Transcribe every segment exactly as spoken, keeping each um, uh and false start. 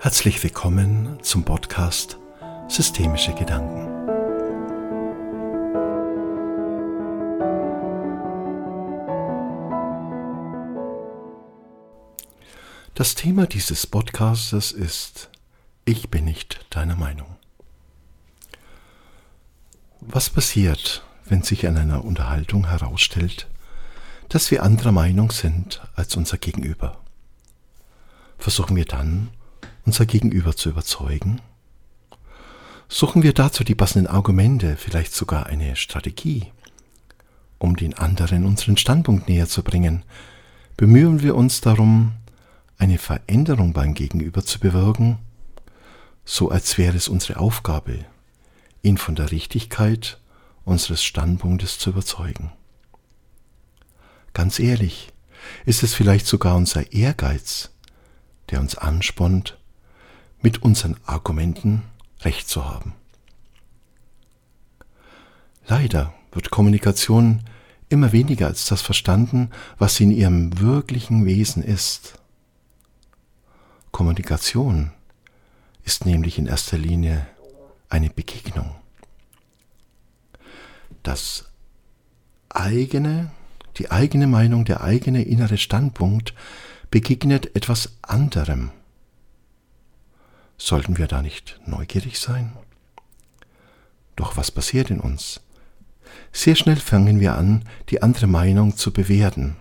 Herzlich willkommen zum Podcast Systemische Gedanken. Das Thema dieses Podcastes ist: Ich bin nicht deiner Meinung. Was passiert, wenn sich in einer Unterhaltung herausstellt, dass wir anderer Meinung sind als unser Gegenüber? Versuchen wir dann, unser Gegenüber zu überzeugen? Suchen wir dazu die passenden Argumente, vielleicht sogar eine Strategie, um den anderen unseren Standpunkt näher zu bringen? Bemühen wir uns darum, eine Veränderung beim Gegenüber zu bewirken, so als wäre es unsere Aufgabe, ihn von der Richtigkeit unseres Standpunktes zu überzeugen? Ganz ehrlich, ist es vielleicht sogar unser Ehrgeiz, der uns anspornt, mit unseren Argumenten Recht zu haben? Leider wird Kommunikation immer weniger als das verstanden, was sie in ihrem wirklichen Wesen ist. Kommunikation ist nämlich in erster Linie eine Begegnung. Das eigene, die eigene Meinung, der eigene innere Standpunkt begegnet etwas anderem. Sollten wir da nicht neugierig sein? Doch was passiert in uns? Sehr schnell fangen wir an, die andere Meinung zu bewerten.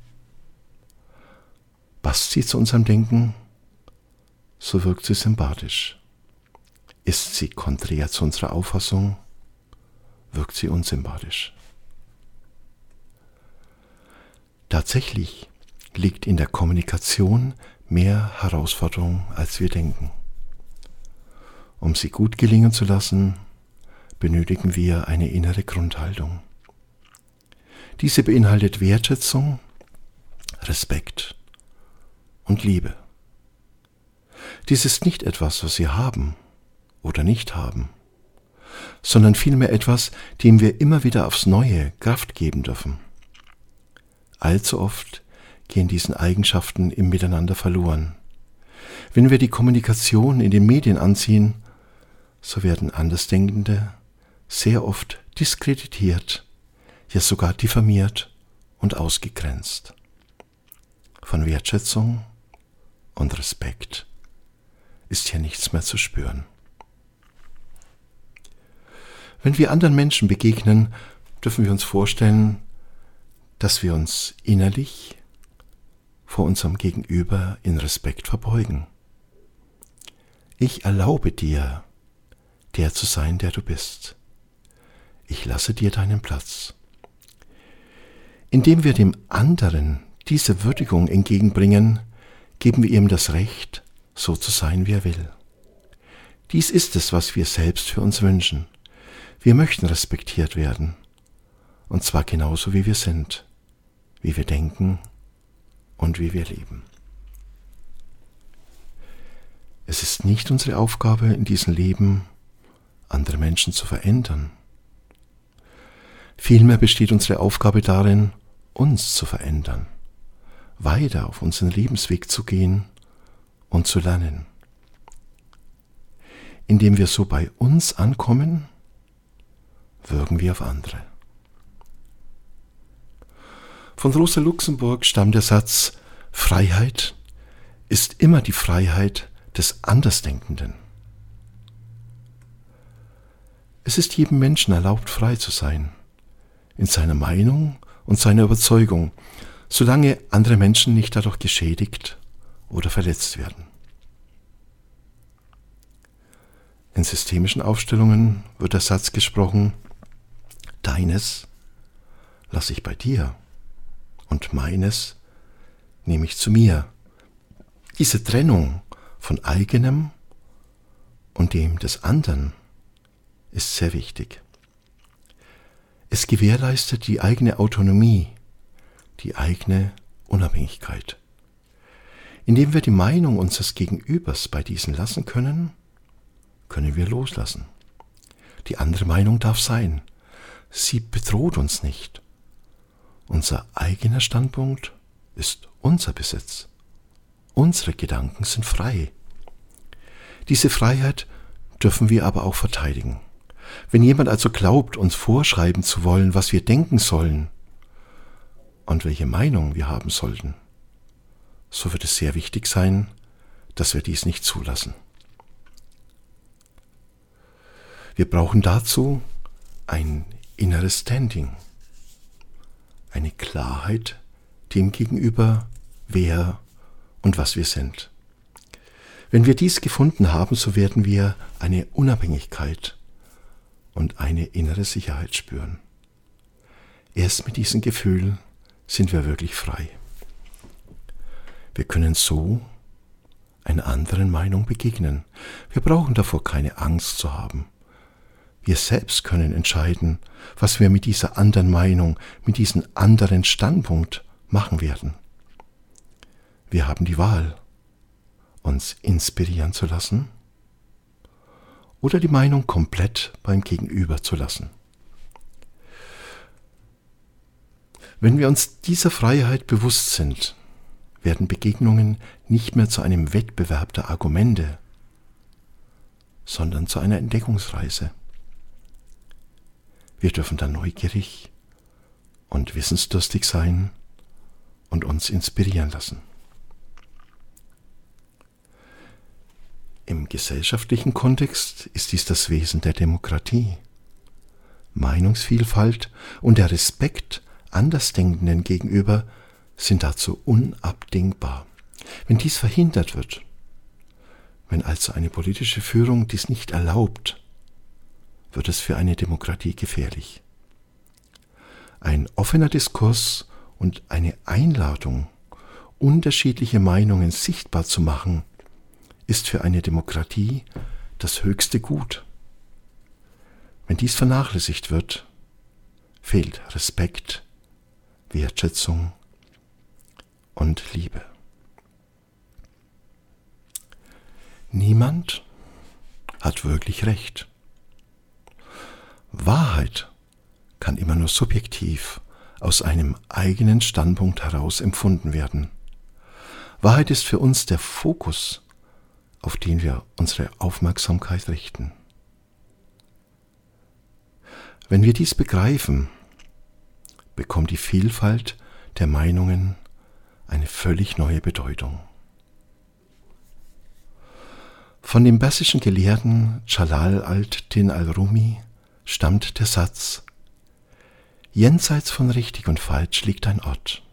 Passt sie zu unserem Denken? So wirkt sie sympathisch. Ist sie konträr zu unserer Auffassung? Wirkt sie unsympathisch. Tatsächlich liegt in der Kommunikation mehr Herausforderung, als wir denken. Um sie gut gelingen zu lassen, benötigen wir eine innere Grundhaltung. Diese beinhaltet Wertschätzung, Respekt und Liebe. Dies ist nicht etwas, was wir haben oder nicht haben, sondern vielmehr etwas, dem wir immer wieder aufs Neue Kraft geben dürfen. Allzu oft gehen diesen Eigenschaften im Miteinander verloren. Wenn wir die Kommunikation in den Medien ansehen, so werden Andersdenkende sehr oft diskreditiert, ja sogar diffamiert und ausgegrenzt. Von Wertschätzung und Respekt ist hier nichts mehr zu spüren. Wenn wir anderen Menschen begegnen, dürfen wir uns vorstellen, dass wir uns innerlich vor unserem Gegenüber in Respekt verbeugen. Ich erlaube dir, der zu sein, der du bist. Ich lasse dir deinen Platz. Indem wir dem anderen diese Würdigung entgegenbringen, geben wir ihm das Recht, so zu sein, wie er will. Dies ist es, was wir selbst für uns wünschen. Wir möchten respektiert werden, und zwar genauso, wie wir sind, wie wir denken und wie wir leben. Es ist nicht unsere Aufgabe in diesem Leben, andere Menschen zu verändern. Vielmehr besteht unsere Aufgabe darin, uns zu verändern, weiter auf unseren Lebensweg zu gehen und zu lernen. Indem wir so bei uns ankommen, wirken wir auf andere. Von Rosa Luxemburg stammt der Satz: Freiheit ist immer die Freiheit des Andersdenkenden. Es ist jedem Menschen erlaubt, frei zu sein, in seiner Meinung und seiner Überzeugung, solange andere Menschen nicht dadurch geschädigt oder verletzt werden. In systemischen Aufstellungen wird der Satz gesprochen: Deines lasse ich bei dir und meines nehme ich zu mir. Diese Trennung von eigenem und dem des anderen ist sehr wichtig. Es gewährleistet die eigene Autonomie, die eigene Unabhängigkeit. Indem wir die Meinung unseres Gegenübers bei diesen lassen können, können wir loslassen. Die andere Meinung darf sein. Sie bedroht uns nicht. Unser eigener Standpunkt ist unser Besitz. Unsere Gedanken sind frei. Diese Freiheit dürfen wir aber auch verteidigen. Wenn jemand also glaubt, uns vorschreiben zu wollen, was wir denken sollen und welche Meinung wir haben sollten, so wird es sehr wichtig sein, dass wir dies nicht zulassen. Wir brauchen dazu ein inneres Standing, eine Klarheit dem gegenüber, wer und was wir sind. Wenn wir dies gefunden haben, so werden wir eine Unabhängigkeit und eine innere Sicherheit spüren. Erst mit diesen Gefühlen sind wir wirklich frei. Wir können so einer anderen Meinung begegnen. Wir brauchen davor keine Angst zu haben. Wir selbst können entscheiden, was wir mit dieser anderen Meinung, mit diesem anderen Standpunkt machen werden. Wir haben die Wahl, uns inspirieren zu lassen oder die Meinung komplett beim Gegenüber zu lassen. Wenn wir uns dieser Freiheit bewusst sind, werden Begegnungen nicht mehr zu einem Wettbewerb der Argumente, sondern zu einer Entdeckungsreise. Wir dürfen dann neugierig und wissensdurstig sein und uns inspirieren lassen. Im gesellschaftlichen Kontext ist dies das Wesen der Demokratie. Meinungsvielfalt und der Respekt Andersdenkenden gegenüber sind dazu unabdingbar. Wenn dies verhindert wird, wenn also eine politische Führung dies nicht erlaubt, wird es für eine Demokratie gefährlich. Ein offener Diskurs und eine Einladung, unterschiedliche Meinungen sichtbar zu machen, ist für eine Demokratie das höchste Gut. Wenn dies vernachlässigt wird, fehlt Respekt, Wertschätzung und Liebe. Niemand hat wirklich Recht. Wahrheit kann immer nur subjektiv aus einem eigenen Standpunkt heraus empfunden werden. Wahrheit ist für uns der Fokus, auf den wir unsere Aufmerksamkeit richten. Wenn wir dies begreifen, bekommt die Vielfalt der Meinungen eine völlig neue Bedeutung. Von dem persischen Gelehrten Jalal ad-Din al-Rumi stammt der Satz: Jenseits von richtig und falsch liegt ein Ort.